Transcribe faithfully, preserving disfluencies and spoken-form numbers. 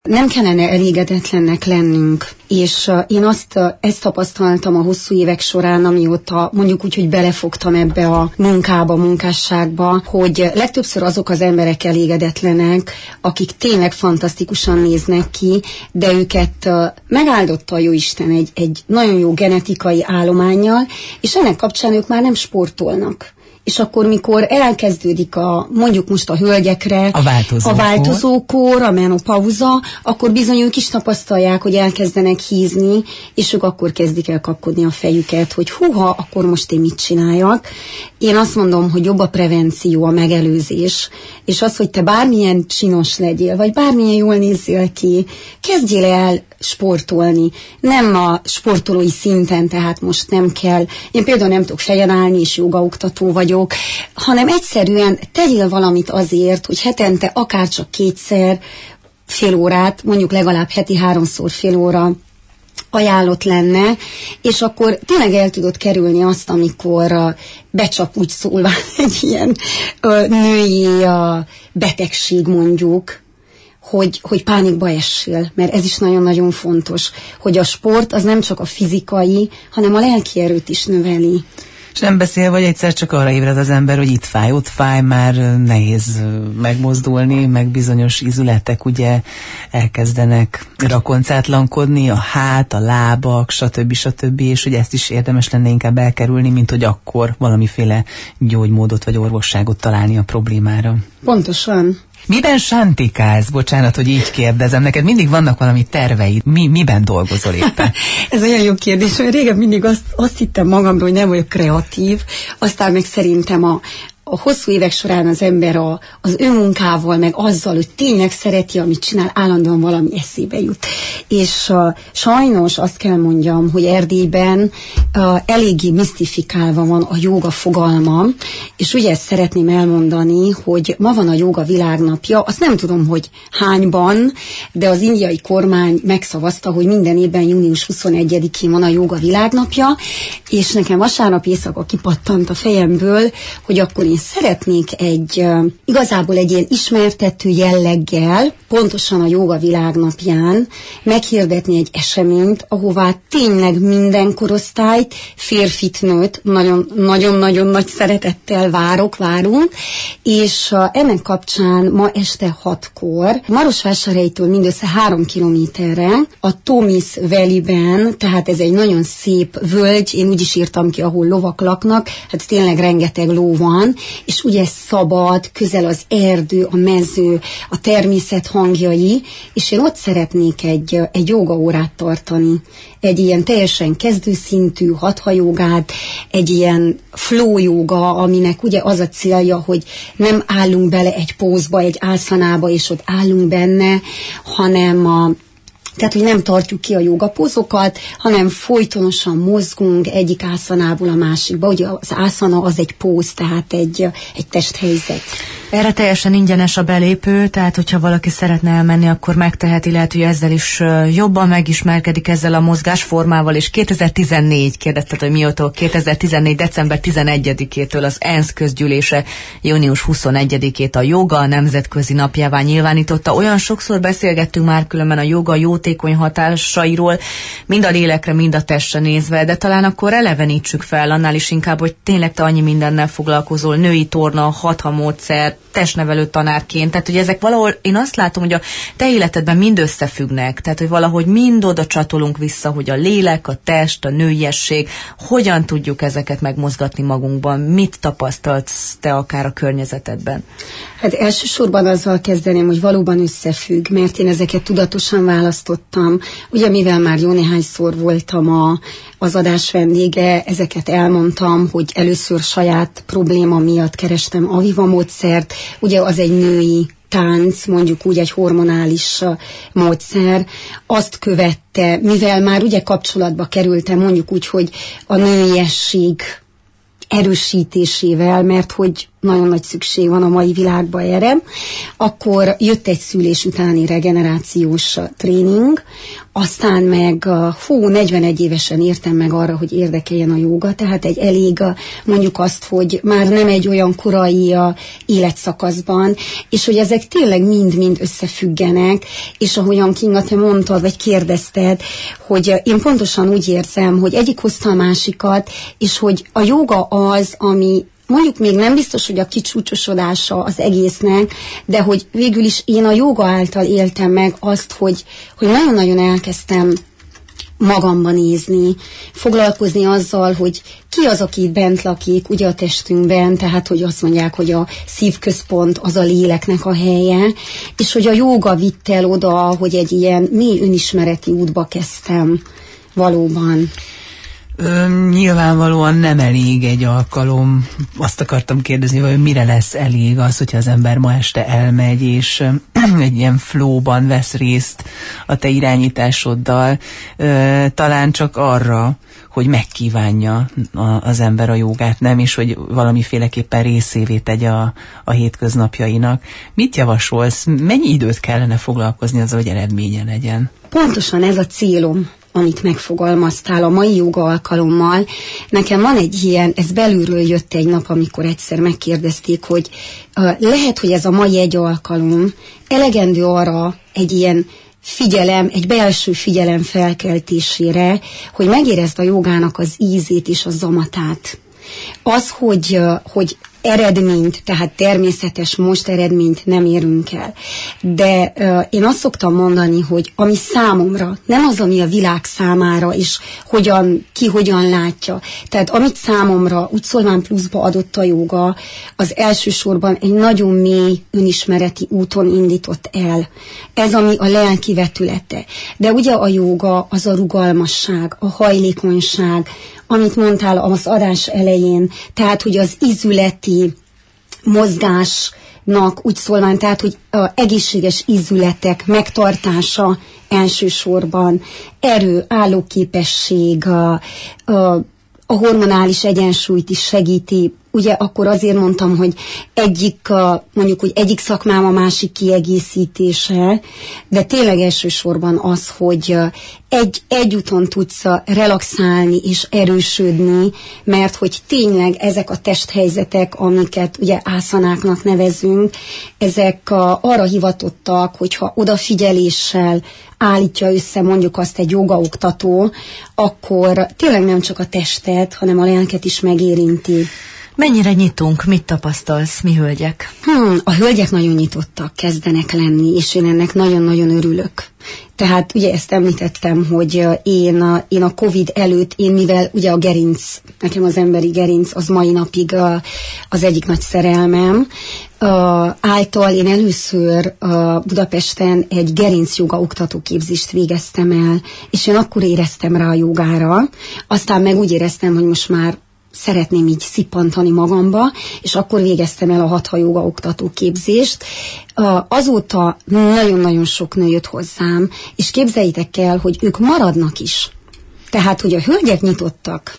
Nem kellene elégedetlennek lennünk, és uh, én azt, uh, ezt tapasztaltam a hosszú évek során, amióta mondjuk úgy, hogy belefogtam ebbe a munkába, munkásságba, hogy legtöbbször azok az emberek elégedetlenek, akik tényleg fantasztikusan néznek ki, de őket uh, megáldotta a Jóisten egy, egy nagyon jó genetikai állománnyal, és ennek kapcsán ők már nem sportolnak. És akkor, mikor elkezdődik a, mondjuk most a hölgyekre, a változókor, a, változókor, a menopauza, akkor bizony ők is tapasztalják, hogy elkezdenek hízni, és ők akkor kezdik el kapkodni a fejüket, hogy húha, akkor most én mit csináljak. Én azt mondom, hogy jobb a prevenció, a megelőzés, és az, hogy te bármilyen csinos legyél, vagy bármilyen jól nézzél ki, kezdjél el sportolni. Nem a sportolói szinten, tehát most nem kell, én például nem tudok fejen állni, és jogaoktató vagyok, hanem egyszerűen tegyél valamit azért, hogy hetente akár csak kétszer fél órát, mondjuk legalább heti háromszor fél óra ajánlott lenne, és akkor tényleg el tudod kerülni azt, amikor uh, becsap úgy szólva egy ilyen uh, női uh, betegség mondjuk, hogy, hogy pánikba essél, mert ez is nagyon-nagyon fontos, hogy a sport az nem csak a fizikai, hanem a lelki erőt is növeli. És nem beszél, vagy egyszer csak arra ébred az ember, hogy itt fáj, ott fáj, már nehéz megmozdulni, meg bizonyos izületek ugye elkezdenek rakoncátlankodni, a hát, a lábak, stb. stb. És hogy ezt is érdemes lenne inkább elkerülni, mint hogy akkor valamiféle gyógymódot vagy orvosságot találni a problémára. Pontosan. Miben sántikálsz? Bocsánat, hogy így kérdezem. Neked mindig vannak valami terveid. Mi, miben dolgozol éppen? Ez olyan jó kérdés, mert régen mindig azt, azt hittem magamról, hogy nem vagyok kreatív, aztán meg szerintem a a hosszú évek során az ember a, az önmunkával, meg azzal, hogy tényleg szereti, amit csinál, állandóan valami eszébe jut. És uh, sajnos azt kell mondjam, hogy Erdélyben uh, eléggé misztifikálva van a jóga fogalma, és ugye ezt szeretném elmondani, hogy ma van a jóga világnapja, azt nem tudom, hogy hányban, de az indiai kormány megszavazta, hogy minden évben június huszonegyedikén van a jóga világnapja, és nekem vasárnap éjszaka kipattant a fejemből, hogy akkor én szeretnék egy, uh, igazából egy ilyen ismertető jelleggel, pontosan a jóga világnapján meghirdetni egy eseményt, ahová tényleg minden korosztályt, férfit, nőt nagyon-nagyon nagy szeretettel várok, várunk, és uh, ennek kapcsán ma este hatkor Marosvásárhelytől mindössze három kilométerre a Tomis Valley-ben, tehát ez egy nagyon szép völgy, én úgy is írtam ki, ahol lovak laknak, hát tényleg rengeteg ló van, és ugye szabad, közel az erdő, a mező, a természet hangjai, és én ott szeretnék egy, egy jógaórát tartani. Egy ilyen teljesen kezdőszintű hatha jogát, egy ilyen flow jóga, aminek ugye az a célja, hogy nem állunk bele egy pózba, egy ászanába, és ott állunk benne, hanem a Tehát, hogy nem tartjuk ki a jogapózokat, hanem folytonosan mozgunk egyik ászanából a másikba. Ugye az ászana az egy póz, tehát egy, egy testhelyzet. Erre teljesen ingyenes a belépő, tehát hogyha valaki szeretne elmenni, akkor megteheti, lehet, hogy ezzel is jobban megismerkedik ezzel a mozgásformával, és kétezer-tizennégy, kérdezted, hogy mióta, kétezer-tizennégy. december tizenegyedikétől az ENSZ közgyűlése június huszonegyedikét a joga nemzetközi napjává nyilvánította. Olyan sokszor beszélgettünk már különben a joga jótékony hatásairól, mind a lélekre, mind a testre nézve, de talán akkor elevenítsük fel, annál is inkább, hogy tényleg te annyi mindennel foglalkozol, női torna, hatha módszer, testnevelő tanárként, tehát hogy ezek valahol, én azt látom, hogy a te életedben mind összefüggnek, tehát hogy valahogy mind oda csatolunk vissza, hogy a lélek, a test, a nőiesség, hogyan tudjuk ezeket megmozgatni magunkban, mit tapasztalsz te akár a környezetedben? Hát elsősorban azzal kezdeném, hogy valóban összefügg, mert én ezeket tudatosan választottam. Ugye mivel már jó néhányszor voltam a, az adás vendége, ezeket elmondtam, hogy először saját probléma miatt kerestem Aviva módszert, ugye az egy női tánc, mondjuk úgy egy hormonális módszer, azt követte, mivel már ugye kapcsolatba kerültem, mondjuk úgy, hogy a nőiesség erősítésével, mert hogy nagyon nagy szükség van a mai világban erre. Akkor jött egy szülés utáni regenerációs tréning, aztán meg hú, negyvenegy évesen értem meg arra, hogy érdekeljen a jóga, tehát egy elég, mondjuk azt, hogy már nem egy olyan korai életszakaszban, és hogy ezek tényleg mind-mind összefüggenek, és ahogyan Kinga, te mondtad, vagy kérdezted, hogy én pontosan úgy érzem, hogy egyik hozta a másikat, és hogy a jóga az, ami mondjuk még nem biztos, hogy a kicsúcsosodása az egésznek, de hogy végül is én a jóga által éltem meg azt, hogy, hogy nagyon-nagyon elkezdtem magamban nézni, foglalkozni azzal, hogy ki az, aki itt bent lakik, ugye a testünkben, tehát hogy azt mondják, hogy a szívközpont az a léleknek a helye, és hogy a jóga vitt el oda, hogy egy ilyen mély önismereti útba kezdtem valóban. Ö, nyilvánvalóan nem elég egy alkalom. Azt akartam kérdezni, hogy mire lesz elég az, hogyha az ember ma este elmegy, és egy ilyen flowban vesz részt a te irányításoddal. Ö, talán csak arra, hogy megkívánja a, az ember a jogát, nem, és hogy valamiféleképpen részévé tegye a, a hétköznapjainak. Mit javasolsz? Mennyi időt kellene foglalkozni azzal, hogy eredménye legyen? Pontosan ez a célom, amit megfogalmaztál a mai joga alkalommal. Nekem van egy ilyen, ez belülről jött egy nap, amikor egyszer megkérdezték, hogy uh, lehet, hogy ez a mai egy alkalom elegendő arra egy ilyen figyelem, egy belső figyelem felkeltésére, hogy megérezd a jogának az ízét és a zamatát. Az, hogy, uh, hogy eredményt, tehát természetes most eredményt nem érünk el. De uh, én azt szoktam mondani, hogy ami számomra, nem az, ami a világ számára, és hogyan, ki hogyan látja. Tehát amit számomra úgy szólván pluszba adott a jóga, az elsősorban egy nagyon mély önismereti úton indított el. Ez, ami a lelki vetülete. De ugye a jóga az a rugalmasság, a hajlékonyság, amit mondtál az adás elején, tehát, hogy az ízületi mozgásnak úgy szólván, tehát, hogy a egészséges ízületek megtartása elsősorban, erő, állóképesség, a, a, a hormonális egyensúlyt is segíti. Ugye akkor azért mondtam, hogy egyik, mondjuk, hogy egyik szakmám a másik kiegészítése, de tényleg elsősorban az, hogy egy, egy úton tudsz relaxálni és erősödni, mert hogy tényleg ezek a testhelyzetek, amiket ugye ászanáknak nevezünk, ezek arra hivatottak, hogyha odafigyeléssel állítja össze mondjuk azt egy jogaoktató, akkor tényleg nem csak a testet, hanem a lelket is megérinti. Mennyire nyitunk? Mit tapasztalsz, mi hölgyek? Hmm, a hölgyek nagyon nyitottak kezdenek lenni, és én ennek nagyon-nagyon örülök. Tehát ugye ezt említettem, hogy én a, én a Covid előtt, én mivel ugye a gerinc, nekem az emberi gerinc az mai napig a, az egyik nagy szerelmem, uh, által én először uh, Budapesten egy gerinc joga oktatóképzést végeztem el, és én akkor éreztem rá a jogára, aztán meg úgy éreztem, hogy most már szeretném így szippantani magamba, és akkor végeztem el a hatha joga oktatóképzést. Azóta nagyon-nagyon sok nő jött hozzám, és képzeljétek el, hogy ők maradnak is. Tehát, hogy a hölgyek nyitottak,